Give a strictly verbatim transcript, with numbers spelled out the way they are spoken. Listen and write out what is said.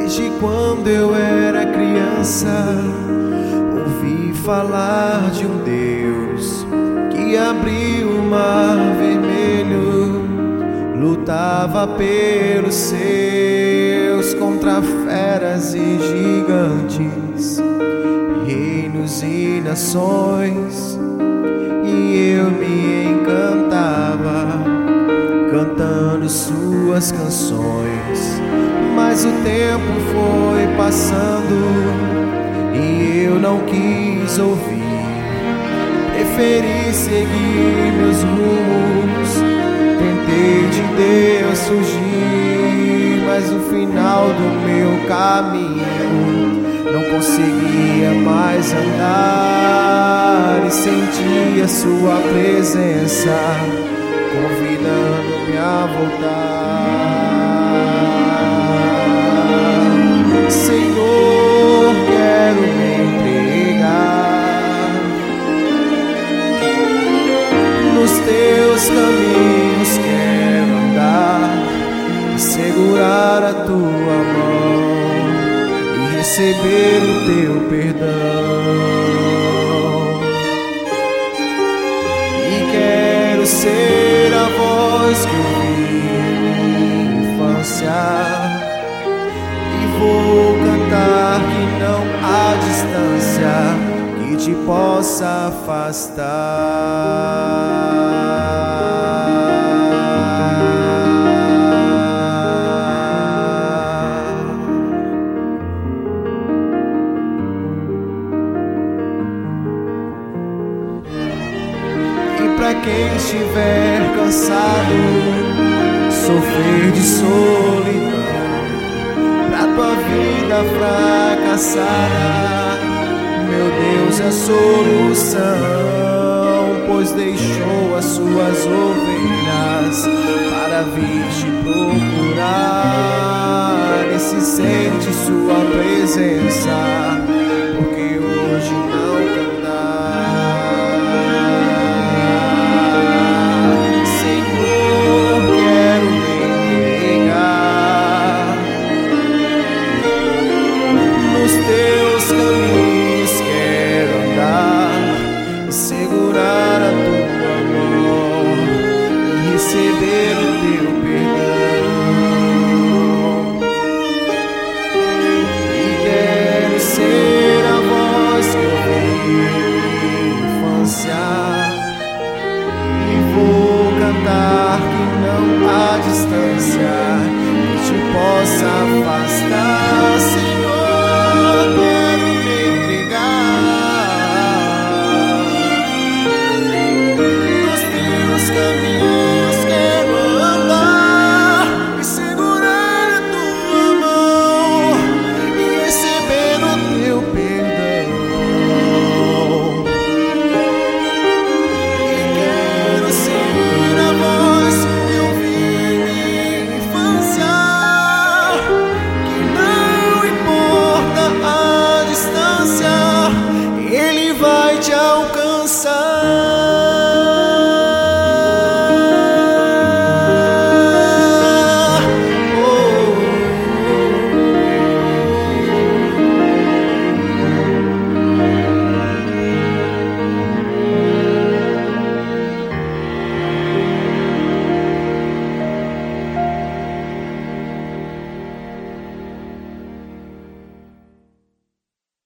Desde quando eu era criança, ouvi falar de um Deus que abriu o mar vermelho, lutava pelos seus contra feras e gigantes, reinos e nações. E eu me encantava cantando suas canções. Mas o tempo foi passando e eu não quis ouvir. Preferi seguir meus rumos, tentei de Deus fugir, mas no final do meu caminho não conseguia mais andar e sentia sua presença convidando-me a voltar. Senhor, quero me entregar nos teus caminhos, quero andar e segurar a tua mão e receber o teu perdão. E quero ser a voz que ouvi na infância, e vou cantar que não há distância que te possa afastar. E pra quem estiver cansado, sofrer de solidão, pra tua vida fracassada, meu Deus é a solução, pois deixou as suas ovelhas para vir te procurar, e se sente sua presença